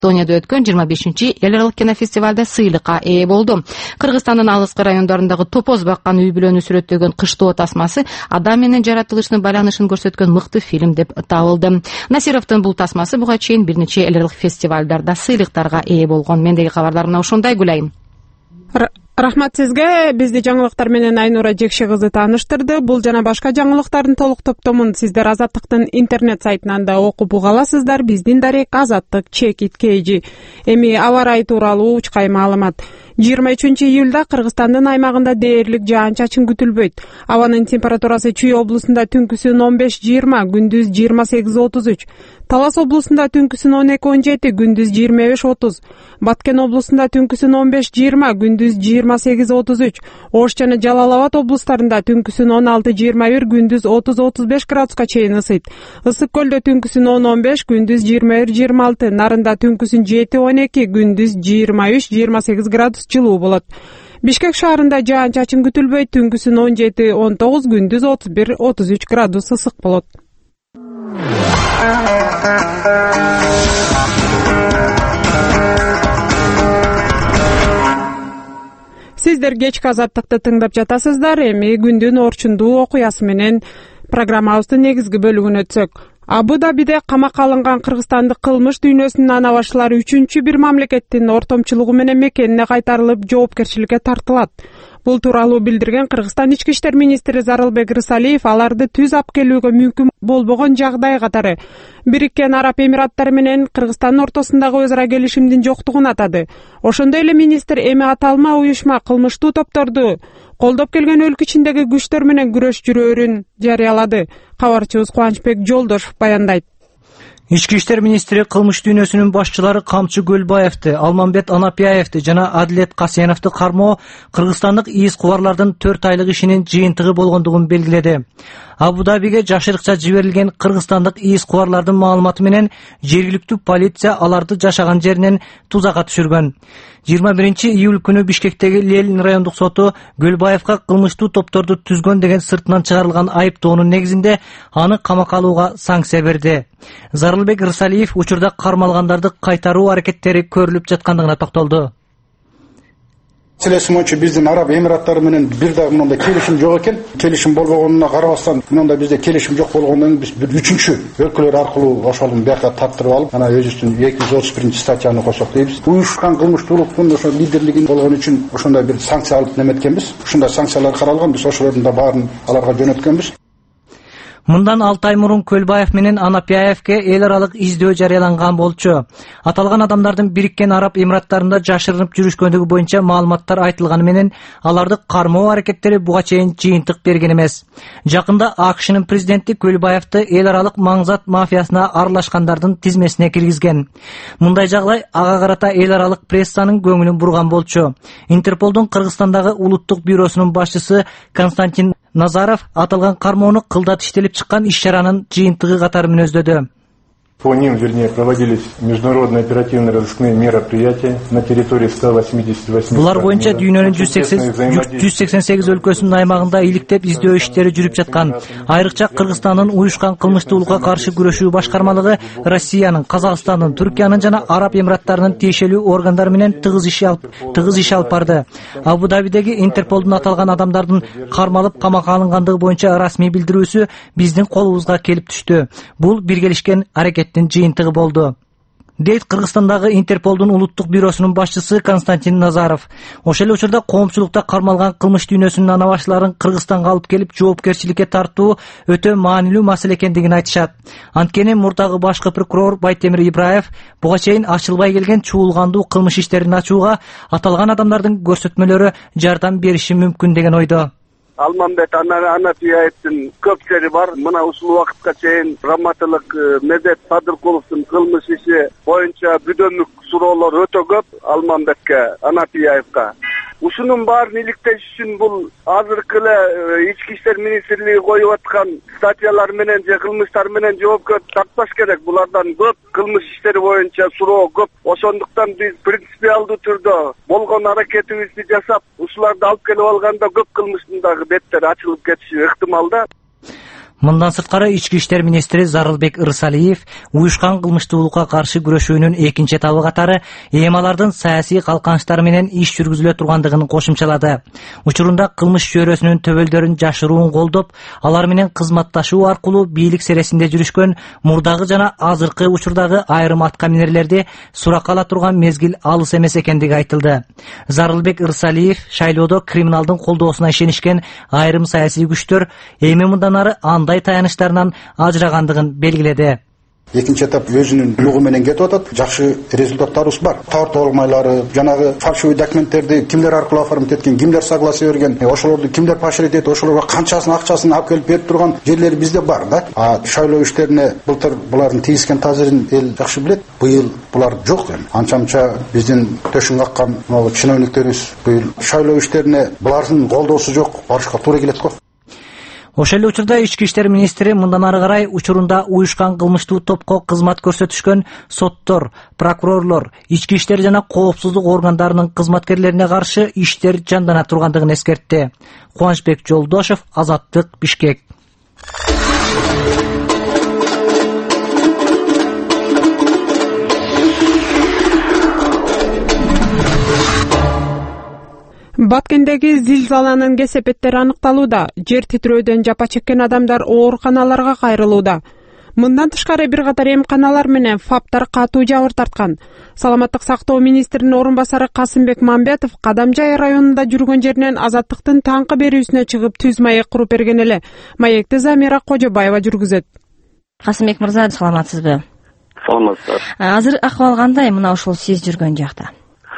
Эстонияда өткөн 25-чи эл аралык кинофестивалда сыйлыкка ээ болду. Кыргызстандын алыскы райондорундагы топоз баккан үй бүлөнү сүрөттөгөн кыштоо тасмасы адам менен жаратылыштын байланышын көрсөткөн мыкты фильм деп табылды. Насировдун бул тасмасы буга чейин бир нече эл аралык фестивалдарда сыйлыктарга ээ болгон. Мендеги кабарларым ушундай, Гүлайым. Рахмат сизге. Бизди жаңылыктар менен Айнура Жекши кызы тааныштырды. Бул жана башка жаңылыктардын толук топтомун сиздер Азаттыктын интернет сайтынан да окуп уга аласыздар. Биздин дарек Азаттык #KG. Эми аба ырайы тууралуу учкай маалымат. 23-июлда Кыргызстандын аймагында дээрлик жаан-чачын күтүлбөйт. Абанын температурасы Чүй облусунда түнкүсүн 15-20, күндүз 28-33. Талас облусунда түнкүсүн 12-17, күндүз 25-30. Баткен облусунда түнкүсүн 15-20, күндүз 28-33. Ош жана Жалал Абад облустарында түнкүсүн 16-21, күндүз 30-35 градуска чейин ысыйт. Ысык көлдө түнкүсүн 10-15, күндүз 21-26. Нарында түнкүсүн 7-12, күндүз 23-28 градус жылуу болот. Бишкек шаарында жаан-чачын күтүлбөйт. Түнкүсүн 17-19, күндүз 31-33 градус ысык болот. Сиздер кечки Азаттыкты тыңдап жатасыздар. Эми күндүн орчундуу окуясы менен программабыздын негизги бөлүгүнө өтсөк. Абу-Дабиде камакка алынган кыргызстандык кылмыш дүйнөсүнүн ана башчылары үчүнчү бир мамлекеттин ортомчулугу менен мекенине кайтарылып жоопкерчиликке тартылат. Бул тууралуу билдирген Кыргызстан ички иштер министри Зарылбек Рысалиев аларды түз алып келүүгө мүмкүн болбогон жагдай катары Бириккен Араб Эмираттары менен Кыргызстандын ортосундагы өз ара келишимдин жоктугун атады. Ошондой эле министр эми аталма уюшма кылмыштуу топторду колдоп келген өлкө ичиндеги күчтөр менен күрөш жүрөөрүн жарыялады. Кабарчыбыз Кубанычбек Жолдошов баяндайт. Ички иштер министри кылмыш дүйнөсүнүн башчылары Камчы Көлбаевди, Алмамбет Анапияевди жана Адилет Касеновду кармоо кыргызстандык ийиз кубарлардын 4 айлык ишинин жыйынтыгы болгондугун белгиледи. Абу-Дабиге жашырыкча жиберилген кыргызстандык ийиз кубарлардын маалыматы менен жергиликтүү полиция аларды жашаган жеринен тузакка түшүргөн. 21-июль күнү Бишкектеги Ленин райондук соту Көлбаевга кылмыштуу топторду түзгөн деген сыртынан чыгарылган айыптоонун негизинде аны камакка алууга санкция берди. Зарылбек Рысалиев учурда кармалгандарды кайтаруу аракеттери көрүлүп жаткандыгына токтолду. Селесим боюнча биздин Араб Эмираттары менен бир да мындай келишим жок экен. Келишим болбогонуна карабастан, мындай бизде келишим жок болгондон биз бир үчүнчү өлкөлөр аркылуу ошолун бияка таптырып алып, анан өзүбүздүн 231-статьяны кошсок дейбиз. Уюшкан кылмыштуулуктун ошо лидерлигин болгон үчүн ошондой бир санкция алып неметкенбиз. Ушундай санкциялар каралган, биз ошолордун да баарын аларга жөнөткөнбүз. Мындан 6 ай мурун Көлбаев менен Анапияевке эл аралык издөө жарыяланган болчу. Аталган адамдардын Бириккен Араб Эмираттарында жашырынып жүрүшкөндүгү боюнча маалыматтар айтылганы менен аларды кармоо аракеттери буга чейин жыйынтык берген эмес. Жакында АКШнын президенти Көлбаевди эл аралык маңзат мафиясына аралашкандардын тизмесине киргизген. Мындай жагдай ага карата эл аралык прессанын көңүлүн бурган болчу. Интерполдун Кыргызстандагы улуттук бюросунун башчысы Константин Назаров аталган кармоону кылдат иштелип чыккан иш-чаранын жыйынтыгы катары мүнөздөдү. По ним, проводились международные оперативно-розыскные мероприятия на территории 188. Булар боюнча дүйнөнүн 188 өлкөсүнүн аймагында иликтеп издөө иштери жүрүп жаткан. Айрыкча Кыргызстандын уюшкан кылмыштуулукка каршы күрөшүү башкармалыгы Россиянын, Казакстандын, Түркиянын жана Араб Эмираттарынын тиешелүү органдары менен тыгыз иш алып барды. Абу-Дабидеги Интерполдун аталган адамдардын кармалып камакка алынгандыгы боюнча расмий билдирүүсү биздин колубузга келип түштү. Бул биргелишкен аракет жыйынтыгы болду, дейт Кыргызстандагы Интерполдун улуттук бюросунун башчысы Константин Назаров. Ошол эле учурда коомчулукта кармалган кылмыш дүйнөсүнүн ана баштыларын Кыргызстанга алып келип жоопкерчиликке тартуу өтө маанилүү маселе экендигин айтышат. Анткени мурдагы башкы прокурор Байтемир Ибраев буга чейин ачылбай келген чуулгандуу кылмыш иштерин ачууга аталган адамдардын көрсөтмөлөрү жардам бериши мүмкүн деген ойдо. Алмамбет Анапияевдин көптери бар. Мына ушул убакытка чейин Раматылык Медет Садыркуловдун кылмыш иши боюнча бүдөмүк суроолор өтө көп Алмамбетке, Анапияевга. Ушунун баарын иликтеш үчүн бул азыркы эле ички иштер министрлиги коюп аткан статьялар менен же кылмыштар менен жоопкер тартпаш керек. Булардан көп кылмыш иштери боюнча суроо көп. Ошондуктан биз принципиалдуу түрдө болгон аракетибизди жасап, ушуларды алып келип алганда көп кылмыштын дагы беттери ачылып кетиши ыктымал да. Мындан сырткары ички иштер министри Зарылбек Ырсалиев уюшкан кылмыштуулукка каршы күрөшүүнүн экинчи этабы катары ээмалардын саясий калканычтары менен иш жүргүзүлө тургандыгын кошумчалады. Учурунда кылмыш чөйрөсүнүн төбөлдөрүн жашыруун колдоп, алар менен кызматташуу аркылуу бийлик сересинде жүрүшкөн мурдагы жана азыркы учурдагы айрым аткаминерлерди суракка ала турган мезгил алыс эмес экендиги айтылды. Зарылбек Ырсалиев шайлоодо криминалдын колдоосуна ишенишкен айрым саясий күчтөр эми мындан ары андай таяныштарынан ажырагандыгын белгиледи. Экинчи этап өзүнүн югу менен кетип атат. Жакшы результаттарыбыз бар. Товар толмайлары, жанагы фальшивый документтерди кимдер аркылуу оформить эткен, кимдер согласие берген, ошолорду кимдер поощрять этип, ошолорго канчасын акчасын алып келип берип турган жерлери бизде бар да. Шайлоо иштерине былтыр булардын тийгизген таасирин эл жакшы билет. Быйыл булар жок эми. Анча-мынча биздин төшүн каккан чиновниктерибиз быйыл шайлоо иштерине булардын колдоосу жок, барышка туура келет го. Ошол эле учурда ички иштер министри мындан ары карай учурунда уюшкан кылмыштуу топко кызмат көрсөтүшкөн соттор, прокурорлор, ички иштер жана коопсуздук органдарынын кызматкерлерине каршы иштер жандана тургандыгын эскертти. Кубанычбек Жолдошев, Азаттык, Бишкек. Баткендеги зилзаланын кесепеттери аныкталууда. Жер титирөөдөн жапа чеккен адамдар ооруканаларга кайрылууда. Мындан тышкары бир катар эмканалар менен ФАПтар катуу жабыр тарткан. Саламаттык сактоо министринин орун басары Касымбек Мамбетов Кадамжай районунда жүргөн жеринен Азаттыктын таңкы берүүсүнө чыгып түз маек куруп берген эле. Маекти Замира Кожобаева жүргүзөт. Касымбек мырза, саламатсызбы? Саламатсыздар. Азыр акыбал кандай мына ошол сиз жүргөн жакта?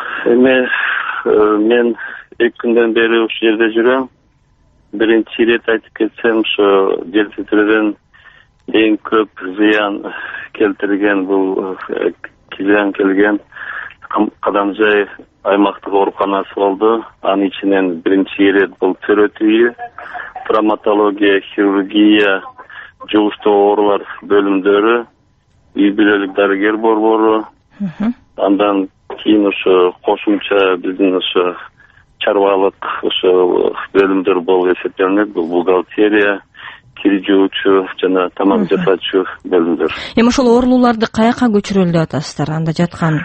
Мен 2 күндөн бери ушул жерде жүрөм. Биринчи ирет айтып кетсем, ушу жер титирөөдөн эң көп зыян келтирген бул келген Кадамжай аймактык ооруканасы болду. Анын ичинен биринчи ирет бул төрөт үйү, травматология, хирургия, жугуштуу оорулар бөлүмдөрү, үй бүлөлүк дарыгер борбору. Андан кийин ошо кошумча биздин ошо чарбалык ошо бөлүмдөр болуп эсептелинет. Бул бухгалтерия, кир жуучу жана тамак жасаучу бөлүмдөр. Эми ошол оорулууларды каяка көчүрөлү деп атасыздар? Анда жаткан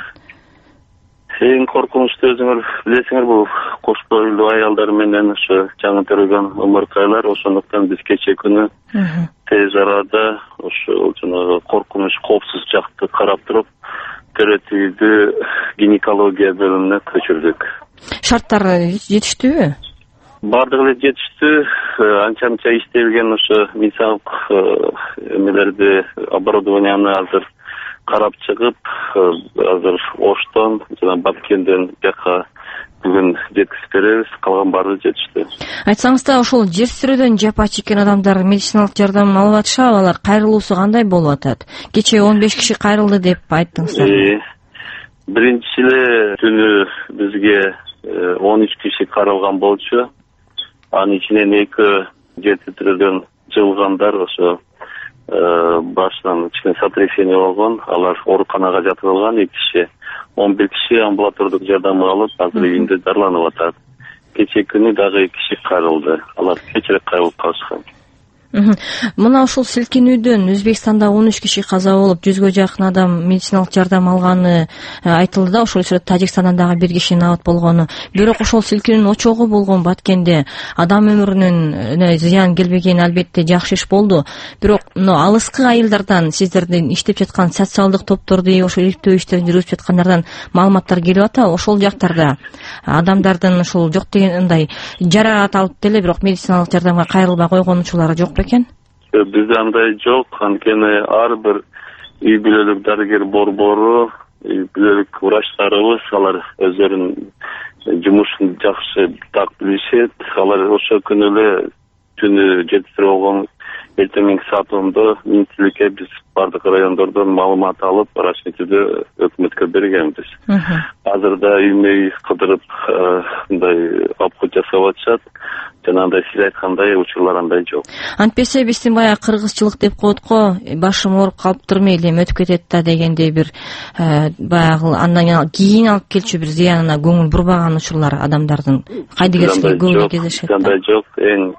эң коркунучтуу өзүңөр билесиңер, бул кош бойлуу аялдар менен ошо жаңы төрөгөн ымыркайлар. Ошондуктан биз кечээ күнү тез арада ошо жанагы коркунуч, коопсуз жакты карап туруп, төрөт үйдү гинекология бөлүмүнө көчүрдүк. Шарттар жетиштүүбү? Бардыгы эле жетиштүү. Анча-мынча иштелген ошо медициналык эмелерди, оборудованияны азыр карап чыгып, азыр Оштон жана Баткенден жака бүгүн жеткизип беребиз. Калган баары жетиштүү. Айтсаңыз да, ошол жер титирөөдөн жапа чеккен адамдар медициналык жардам алып атышабы? Алар кайрылуусу кандай болуп атат? Кечээ 15 киши кайрылды деп айттыңыздар. Биринчи эле түнү бизге 13 киши кайрылган болчу. Анын ичинен 2 жер титирөөдөн жылгандар ошо башынан кичине сотрясение болгон. Алар ооруканага жаткырылган. 2 киши, 11 киши амбулатордук жардам алып, азыр үйүндө дарыланып атат. Кечээ күнү дагы 2 киши кайрылды. Алар кечирээк кайрылып калышкан. Мына ушул силкинүүдөн Өзбекстанда 13 киши каза болуп, 100гө жакын адам медициналык жардам алганы айтылды да. Ошол эле Тажикстандан дагы 1 киши абат болгону. Бирок ошол силкинүүнүн очогу болгон Баткенде адам өмүрүнүн зыян келбеген, албетте жакшы иш болду. Бирок алыскы айылдардан, сиздердин иштеп жаткан социалдык топторду, ошол иликтөө иштерин жүргүзүп жаткандардан маалыматтар келип атабы? Ошол жактарда адамдардын ушул жок дегендай жараат алып деле, бирок медициналык жардамга кайрылбай койгон учурлары жок бекен? Бизде андай жок. Анткени ар бир үй бүлөлүк дарыгер борбору, үй бүлөлүк врачтарыбыз, алар өздөрүнүн жумушун жакшы так билишет. Алар ошол күнү эле түнү жетиштирип болгон эртеңки саатында министрликке биз бардык райондордон маалымат алып, расчетүдө өкмөткө бергенбиз. Азырда үймөй кыдырып мындай апкы жасап атышат. Жанагындай сиз айткандай учурлар андай жок. Антпесе биздин баягы кыргызчылык деп коет го, башым ооруп калыптыр, мейли эми өтүп кетет да дегендей бир баягы андан кийин алып келчү бир зыянына көңүл бурбаган учурлар адамдардын кайдыгерчилиги көбүнө кездешет. Андай жок. Эң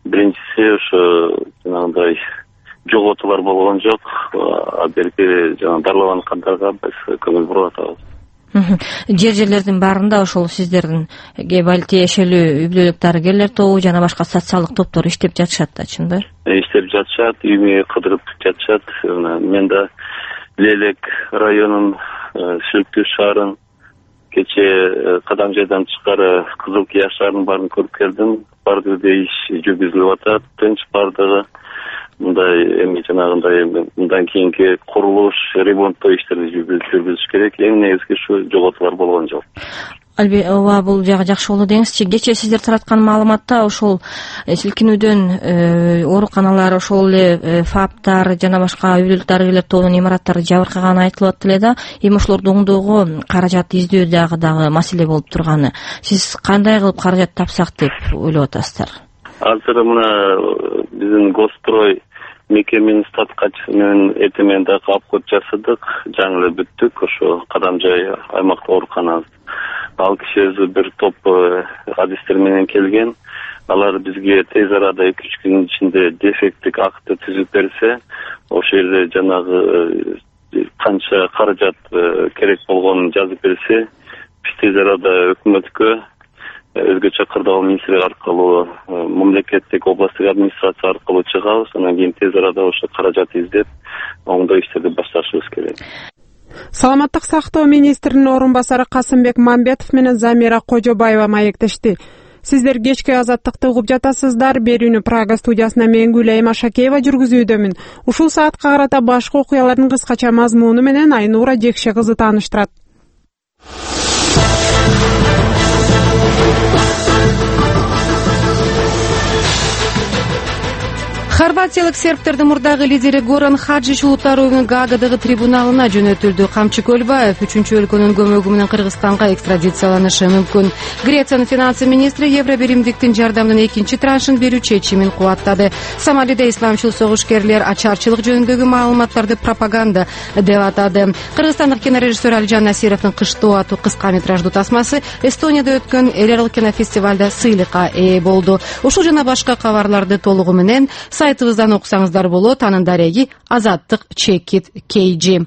биринчиси ошо жанагындай жоготуулар болгон жок. Берки жана дарылангандарга биз көңүл буруп атабыз. Жерлердин баарында ошол сиздердин бале тиешелүү үй бүлөлүк дарыгерлер тобу жана башка социалдык топтор иштеп жатышат да, чынбы? Иштеп жатышат, үймө кыдырып жатышат. Мен да Лелек районунун Шүлктүү шаарын кече Кадамжайдан тышкары Кызыл Кия шаарынын баарын көрүп келдим. Баардыгы иш жүргүзүлүп атат, тынч баардыгы. Мындай эми жанагындай мындан кийинки курулуш, ремонттоо иштерди жүргүзүш керек. Эң негизги ушу жоготуулар болгон жок. Ооба, бул жагы жакшы болду деңизчи. Кечээ сиздер тараткан маалыматта ошол силкинүүдөн ооруканалар, ошол эле ФАПтар жана башка үй бүлөлүк дарыгерлер тобунун имараттары жабыркаганы айтылып аттыр эле да. Эми ошолорду оңдоого каражат издөө дагы маселе болуп турганы. Сиз кандай кылып каражат тапсак деп ойлоп атасыздар? Азыр мына биздин Госстрой мекеменин статкачысы менен эртең дагы обход жасадык, жаңы эле бүттүк ошо Кадамжай аймактык ооруканасы. Ал киши өзү бир топ адистер менен келген. Алар бизге тез арада 2-3 күнүн ичинде дефекттик актты түзүп берсе, ошол жерде жанагы канча каражат керек болгонун жазып берсе, биз тез арада өкмөткө өзгөчө кырдаал министрлик аркылуу мамлекеттик областтык администрация аркылуу чыгабыз. Анан кийин тез арада ошо каражат издеп оңдоо иштерди башташыбыз керек. Саламаттык сактоо министринин орун басары Касымбек Мамбетов менен Замира Кожобаева маектешти. Сиздер кечки азаттыкты угуп жатасыздар. Берүүнү Прага студиясына мен Гүлайым Ашакеева жүргүзүүдөмүн. Ушул саатка карата башка окуялардын кыскача мазмуну менен Айнура Жекше кызы тааныштырат. Хорватиялык сербтердин мурдагы лидери Горан Хаджич улуттар уюмунун Гаагадагы трибуналына жөнөтүлдү. Камчы Көлбаев 3-өлкөнүн көмөгү менен Кыргызстанга экстрадицияланышы мүмкүн. Грециянын финансы министри Евро биримдиктин жардамынын 2-чи траншын берүү чечимин кубаттады. Сомалиде исламчыл согушкерлер ачарчылык жөнүндөгү маалыматтарды пропаганда деп атады. Кыргызстандык кинорежиссер Алижан Насировдун Кыштоо аттуу кыска метраждуу тасмасы Эстонияда өткөн эл аралык кинофестивалда сыйлыкка ээ болду. Ушул жана башка кабарларды толугу менен сайтыбыздан окусаңыздар болот. Анын дареги Азаттык Чекит KG.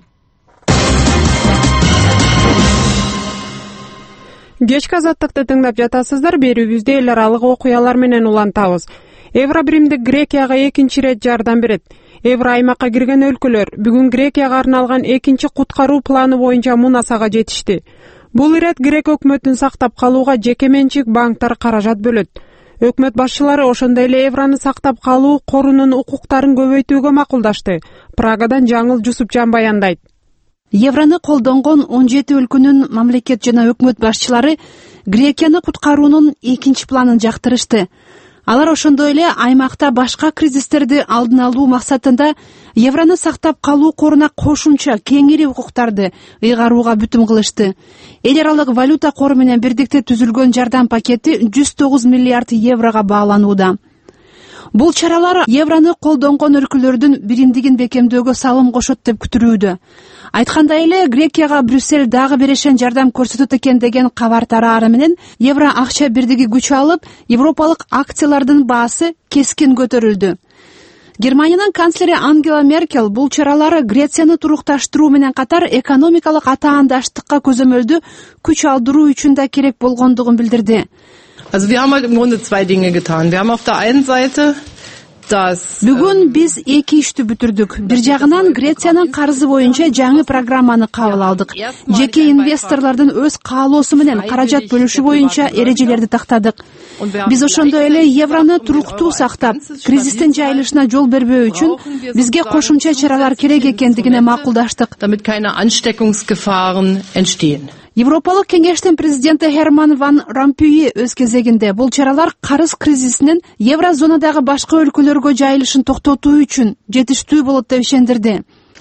Кечки Азаттыкты тыңдап жатасыздар. Берүүбүздө эл аралык окуялар менен улантабыз. Евро биримдик Грекияга 2-чи ирет жардам берет. Евро аймакка кирген өлкөлөр бүгүн Грекияга арналган 2-чи куткаруу планы боюнча мунасага жетишти. Бул ирет грек өкмөтүн сактап калууга жеке менчик банктар каражат бөлөт. Өкмөт башчылары ошондой эле еврону сактап калуу корунун укуктарын көбөйтүүгө макулдашты. Прагадан Жаңыл Жусупжан баяндайт. Еврону колдонгон 17 өлкөнүн мамлекет жана өкмөт башчылары Грекияны куткаруунун 2-чи планын жактырышты. Алар ошондой эле аймакта башка кризистерди алдын алуу максатында еврону сактап калуу коруна кошумча кеңири укуктарды ыйгарууга бүтүм кылышты. Эл аралык валюта кору менен бирдикте түзүлгөн жардам пакети 109 миллиард еврого бааланууда. Бул чаралар еврону колдонгон өлкөлөрдүн биримдигин бекемдөөгө салым кошот деп күтүлүүдө. Айткандай эле Грекияга Брюссель дагы берешен жардам көрсөтөт экен деген кабар тараары менен евро акча бирдиги күч алып, европалык акциялардын баасы кескин көтөрүлдү. Германиянын канцлери Ангела Меркель бул чаралары Грецияны турукташтыруу менен катар экономикалык атаандаштыкка көзөмөлдүү күч алдыруу үчүн да керек болгондугун билдирди. Also wir haben halt im Grunde zwei Dinge getan. Wir haben auf der einen Seite Бүгүн биз 2 ишти бүтүрдүк. Бир жагынан Грециянын карызы боюнча жаңы программаны кабыл алдык. Жеке инвесторлордун өз каалоосу менен каражат бөлүшү боюнча эрежелерди тактадык. Биз ошондой эле еврону туруктуу сактап, кризистин жайылышына жол бербөө үчүн бизге кошумча чаралар керек экендигине макулдаштык. Damit keine Ansteckungsgefahren entstehen. Европалык кеңештин президенти Херман ван Ромпуй өз кезегинде бул чаралар карыз кризисинин еврозонадагы башка өлкөлөргө жайылышын токтотуу үчүн жетиштүү болот деп ишендирди.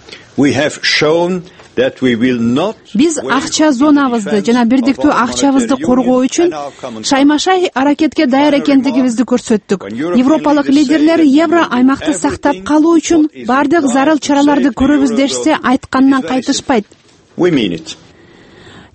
Биз акча зонабызды жана бирдиктүү акчабызды коргоо үчүн шаймашай аракетке даяр экендигибизди көрсөттүк. Европалык лидерлер евро аймакты сактап калуу үчүн бардык зарыл чараларды көрөбүз дешсе айткандан кайтышпайт.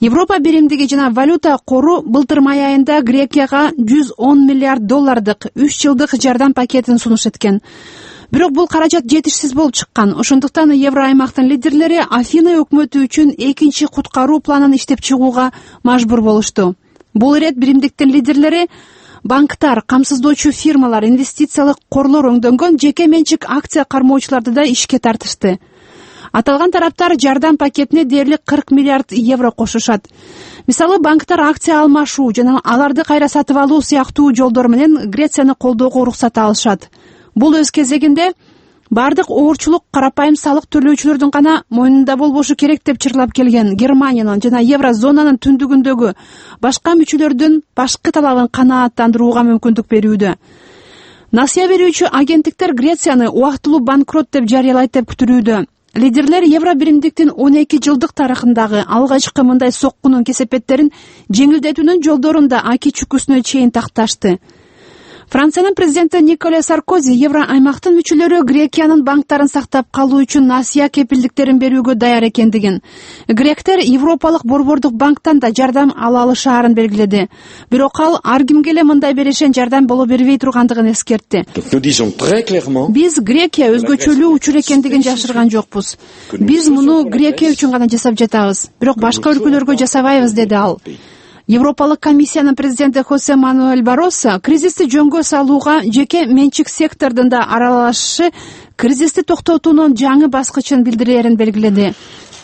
Европа биримдиги жана валюта кору былтыр май айында Грекияга 110 миллиард доллардык 3 жылдык жардам пакетин сунуш эткен. Бирок бул каражат жетишсиз болуп чыккан. Ошондуктан Евро аймактын лидерлери Афина өкмөтү үчүн экинчи куткаруу планын иштеп чыгууга мажбур болушту. Бул ирет биримдиктин лидерлери банктар, камсыздоочу фирмалар, инвестициялык корлор өңдөнгөн жеке менчик акция кармоочуларды да ишке тартышты. Аталган тараптар жардам пакетине дээрлик 40 миллиард евро кошушат. Мисалы, банктар акция алмашуу жана аларды кайра сатып алуу сыяктуу жолдор менен Грецияны колдоого уруксат алышат. Бул өз кезегинде бардык оорчулук карапайым салык төлөөчүлөрдүн гана мойнунда болбошу керек деп чырлап келген Германиянын жана Еврозонанын түндүгүндөгү башка мүчөлөрдүн башкы талабын канааттандырууга мүмкүндүк берүүдө. Насыя берүүчү агенттиктер Грецияны убактылуу банкрот деп жарыялайт деп күтүрүүдө. Лидерлер Евро биримдиктин 12 жылдык тарыхындагы алгачкы мындай соккунун кесепеттерин жеңилдетүүнүн жолдорун да аки чүкүсүнө чейин такташты. Франциянын президенти Николя Саркози Евро аймактын мүчөлөрү Грекиянын банктарын сактап калуу үчүн насыя кепилдиктерин берүүгө даяр экендигин, гректер Европалык борбордук банктан да жардам ала алышаарын белгиледи. Бирок ал ар кимге эле мындай берешен жардам боло бербей тургандыгын эскертти. Биз Грекия өзгөчөлүү учур экендигин жашырган жокпуз. Биз муну Грекия үчүн гана жасап жатабыз, бирок башка өлкөлөргө жасабайбыз, деди ал. Европалык комиссиянын президенти Хосе Мануэль Барроссо кризисти жөнгө салууга жеке менчик сектордун да аралашышы кризисти токтотуунун жаңы баскычын билдирээрин белгиледи.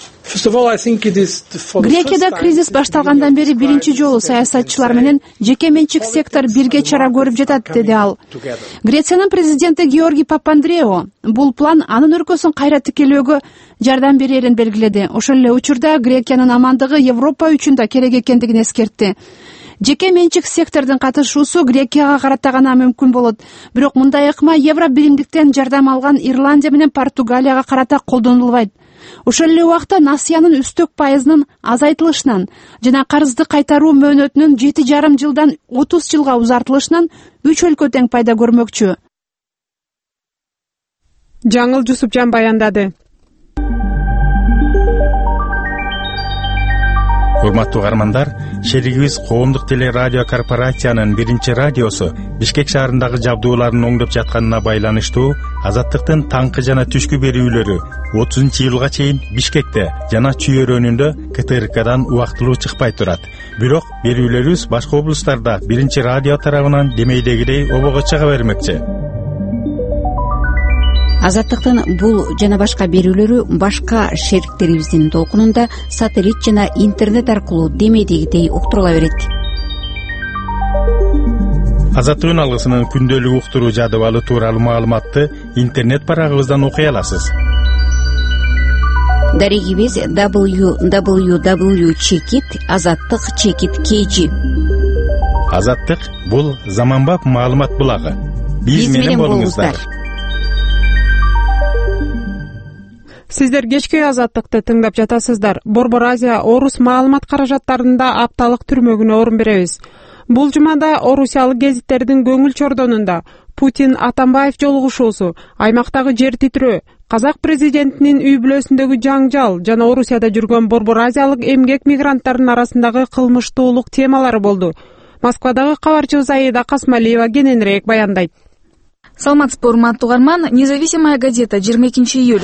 Грекияда кризис башталгандан бери биринчи жолу саясатчылар менен жеке менчик сектор бирге чара көрүп жатат, деди ал. Грециянын президенти Георги Папандрео бул план анын өлкөсүн кайра тикелөөгө жардам берерин белгиледи. Ошол эле учурда Грекиянын амандыгы Европа үчүн да керек экендигин эскертти. Жеке менчик сектордун катышуусу Грекияга карата гана мүмкүн болот. Бирок мындай ыкма Евро биримдиктен жардам алган Ирландия менен Португалияга карата колдонулбайт. Ошол эле убакта насыянын үстөк пайызынын азайтылышынан жана карызды кайтаруу мөөнөтүнүн 7,5 жылдан 30 жылга узартылышынан 3 өлкө тең пайда көрмөкчү. Жаңыл Жусупжан баяндады. Урматтуу угармандар, шеригибиз Коомдук теле радио корпорациянын биринчи радиосу Бишкек шаарындагы жабдууларын оңдоп жатканына байланыштуу Азаттыктын таңкы жана түшкү берүүлөрү 30-июлга чейин Бишкекте жана Чүйөрөнүндө КТРКдан убактылуу чыкпай турат. Бирок берүүлөрүбүз башка облустарда биринчи радио тарабынан демейдегидей обого чыга бермекчи. Азаттыктын бул жана башка берүүлөрү башка шериктерибиздин толкунунда сателлит жана интернет аркылуу демейдегидей уктурула берет. Азаттыктын алгысынын күндөлүк уктуруу жадыбалы тууралуу маалыматты интернет барагыбыздан окуй аласыз. Дарегибиз www.azattik.kg. Азаттык бул заманбап маалымат булагы. Биз менен болуңуздар. Сиздер кечки Азаттыкты тыңдап жатасыздар. Борбор Азия орус маалымат каражаттарында апталык түрмөгүнө орун беребиз. Бул жумада орусиялык гезиттердин көңүл чордонунда Путин Атамбаев жолугушуусу, аймактагы жер титирөө, казак президентинин үй бүлөсүндөгү жаңжал жана Орусияда жүргөн борбор азиялык эмгек мигранттарынын арасындагы кылмыштуулук темалары болду. Москвадагы кабарчыбыз Аида Касмалиева кененирээк баяндайт. Саламатсызбы, урматтуу угарман. Независимая газета 22 июль.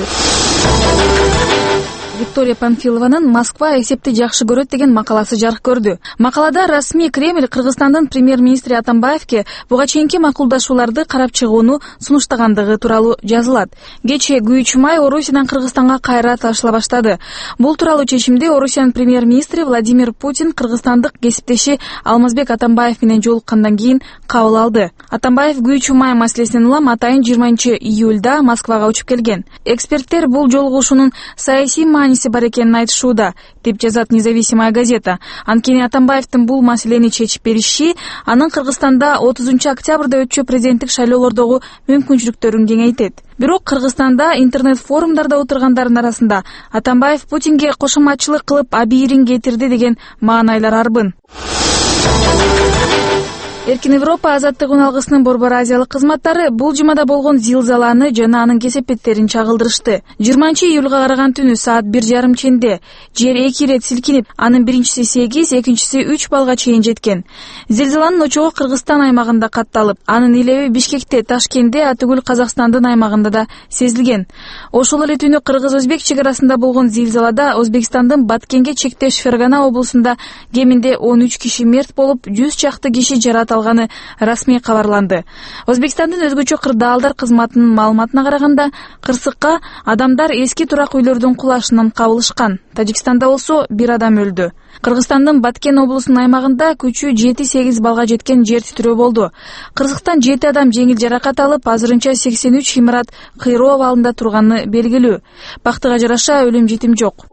Виктория Панфилованын Москва эсепти жакшы көрөт деген макаласы жарык көрдү. Макалада расмий Кремль Кыргызстандын премьер-министри Атамбаевке буга чейинки макулдашууларды карап чыгууну сунуштагандыгы тууралуу жазылат. Кечээ Күйүүчү май Орусиядан Кыргызстанга кайра ташыла баштады. Бул тууралуу чечимди Орусиянын премьер-министри Владимир Путин кыргызстандык кесиптеши Алмазбек Атамбаев менен жолуккандан кийин кабыл алды. Атамбаев Күйүүчү май маселесинен улам атайын 20 июлда Москвага учуп келген. Эксперттер бул жолугушуунун саясий мааниси бар экенин айтышууда, деп жазат Независимая газета. Анткени Атамбаевдин бул маселени чечип бериши анын Кыргызстанда 30 октябрда өтчү президенттик шайлоолордогу мүмкүнчүлүктөрүн кеңейтет. Бирок Кыргызстанда интернет-форумдарда отургандардын арасында Атамбаев Путинге кошоматчылык кылып абийирин кетирди деген маанайлар арбын. Эркин Европа азаттык уналгысынын Борбор Азиялык кызматтары бул жумада болгон зилзаланы жана анын кесепеттерин чагылдырышты. 20-июлга караган түнү саат 1:30 ченде жер 2 ирет силкинип, анын биринчиси 8, экинчиси 3 баллга чейин жеткен. Зилзаланын очогу Кыргызстан аймагында катталып, анын илеби Бишкекте, Ташкентте, атүгүл Казакстандын аймагында да сезилген. Ошол эле түнү кыргыз-өзбек чек арасында болгон зилзалада Өзбекстандын Баткенге чектеш Фергана облусунда кеминде 13 киши мерт болуп, 100 чакты киши жаракат алганы расмий кабарланды. Өзбекстандын өзгөчө кырдаалдар кызматынын маалыматына караганда, кырсыкка адамдар эски турак үйлөрдүн кулашынан кабылышкан. Тажикстанда болсо 1 адам өлдү. Кыргызстандын Баткен облусунун аймагында күчү 7-8 баллга жеткен жер титирөө болду. Кырсыктан 7 адам жеңил жаракат алып, азырынча 83 имарат кыйроо абалында турганы белгилүү. Бактыга жараша өлүм жетим жок.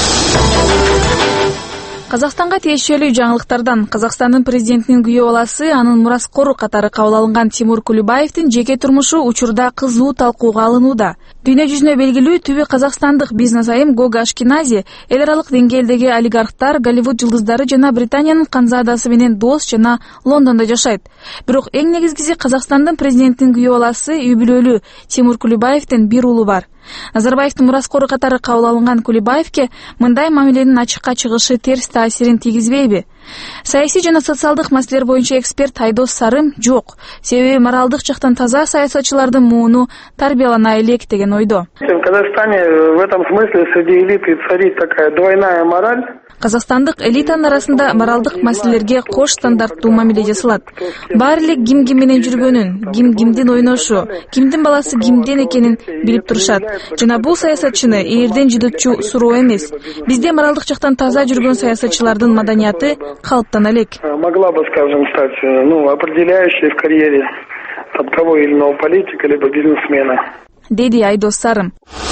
Казакстанга тиешелүү жаңылыктардан Казакстандын президентинин күйөө баласы, анын мураскору катары кабыл алынган Тимур Кулибаевдин жеке турмушу учурда кызуу талкууга алынууда. Дүйнө жүзүнө белгилүү түбү казакстандык бизнес айым Гога Ашкенази эл аралык деңгээлдеги олигархтар, Голливуд жылдыздары жана Британиянын канзаадасы менен дос жана Лондондо жашайт. Бирок эң негизгиси Казакстандын президентинин күйөө баласы үй бүлөлүү Тимур Кулибаевдин бир уулу бар. Назарбаевдин мураскору катары кабыл алынган Кулибаевке мындай мамиленин ачыкка чыгышы терс таасирин тийгизбейби? Саясий жана социалдык маселелер боюнча эксперт Айдос Сарым жок. Себеби моралдык жактан таза саясатчылардын мууну тарбиялана элек деген ойдо. В Казахстане в этом смысле среди элиты царит такая двойная мораль. Казакстандык элитанын арасында моралдык маселелерге кош стандарттуу мамиле жасалат. Баары эле ким менен жүргөнүн, кимдин ойношу, кимдин баласы кимден экенин билип турушат. Жана бул саясатчыны ээрден жыдытчу суроо эмес. Бизде моралдык жактан таза жүргөн саясатчылардын маданияты калыптана элек. Могла бы, скажем, стать, определяющей в карьере того или иного политика либо бизнесмена. Деди Айдос Сарым.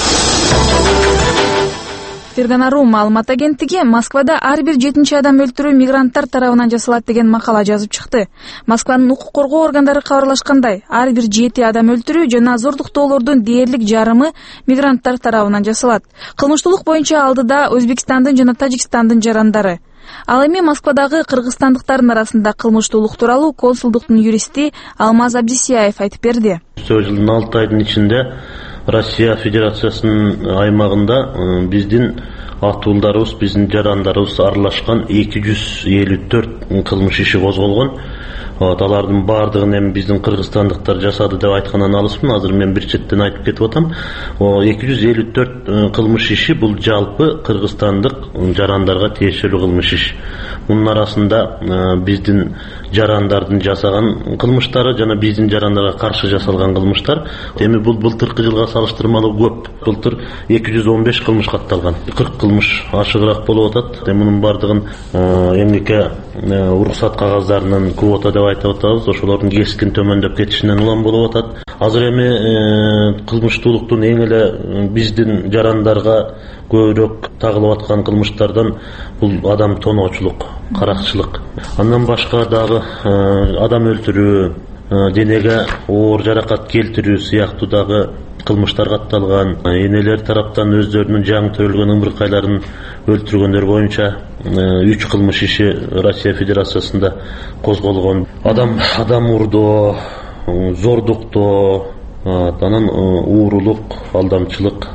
Фергана.ру маалымат агенттиги Москвада ар бир 7 адам өлтүрүү мигранттар тарабынан жасалат деген макала жазып чыкты. Москванын укук коргоо органдары кабарлашкандай, ар бир 7 адам өлтүрүү жана зордуктоолордун дээрлик жарымы мигранттар тарабынан жасалат. Кылмыштуулук боюнча алдыда Өзбекстандын жана Тажикстандын жарандары. Ал эми Москвадагы кыргызстандыктардын арасында кылмыштуулук тууралуу консулдуктун юристи Алмаз Абдисияев айтып берди. Жылдын 6 айдын ичинде Россия Федерациясынын аймагында биздин атуулдарыбыз, биздин жарандарыбыз аралашкан 254 кылмыш иши козголгон. Алардын баардыгын эми биздин кыргызстандыктар жасады деп айткандан алысмын. Азыр мен бир четтен айтып кетип атам. 254 кылмыш иши бул жалпы кыргызстандык жарандарга тиешелүү кылмыш иш. Мунун арасында биздин жарандардын жасаган кылмыштары жана биздин жарандарга каршы жасалган кылмыштар. Эми бул былтыркы жылга салыштырмалуу көп. Былтыр 215 кылмыш катталган. 40 кылмыш ашыгыраак болуп атат. Мунун баардыгын эмгекке уруксат кагаздарынын квота деп айтып атабыз. Ошолордун кескин төмөндөп кетишинен улам болуп атат. Азыр эми кылмыштуулуктун эң эле биздин жарандарга көбүрөөк тагылып аткан кылмыштардан бул адам тоноочулук, каракчылык. Андан башка дагы адам өлтүрүү, денеге оор жаракат келтирүү сыяктуу дагы кылмыштар катталган. Энелер тараптан өздөрүнүн жаңы төрөлгөн ымыркайларын өлтүргөндөр боюнча 3 кылмыш иши Россия Федерациясында козголгон. Адам урдоо, зордуктоо, анан уурулук, алдамчылык.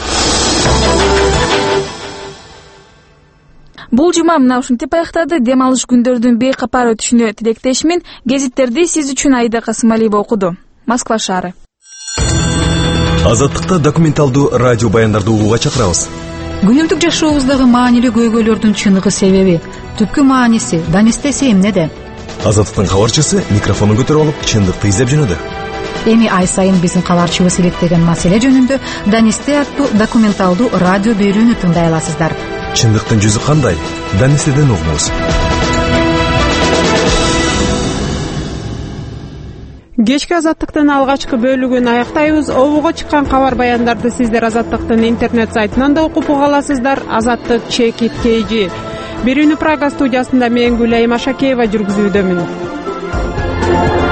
Бул жума мына ушинтип аяктады. Дем алыш күндөрдүн бейкапар өтүшүнө тилектешмин. Гезиттерди сиз үчүн Айда Касымалиева окуду. Москва шаары. Азаттыкта документалдуу радио баяндарды угууга чакырабыз. Күнүмдүк жашообуздагы маанилүү көйгөйлөрдүн чыныгы себеби, түпкү мааниси, данистеси эмнеде? Азаттыктын кабарчысы микрофонун көтөрүп алып, чындыкты издеп жөнөдү. Эми ай сайын биздин кабарчыбыз иликтеген маселе жөнүндө Данисте аттуу документалдуу радио берүүнү тыңдай аласыздар. Чындыктын жүзү кандай? Данистеден угуңуз. Кечки Азаттыктын алгачкы бөлүгүн аяктайбыз. Обуга чыккан кабар баяндарды сиздер Азаттыктын интернет сайтынан да окуп уга аласыздар. Азаттык Чекит KG. Берүүнү Прага студиясында мен Гүлайым Ашакеева жүргүзүүдөмүн.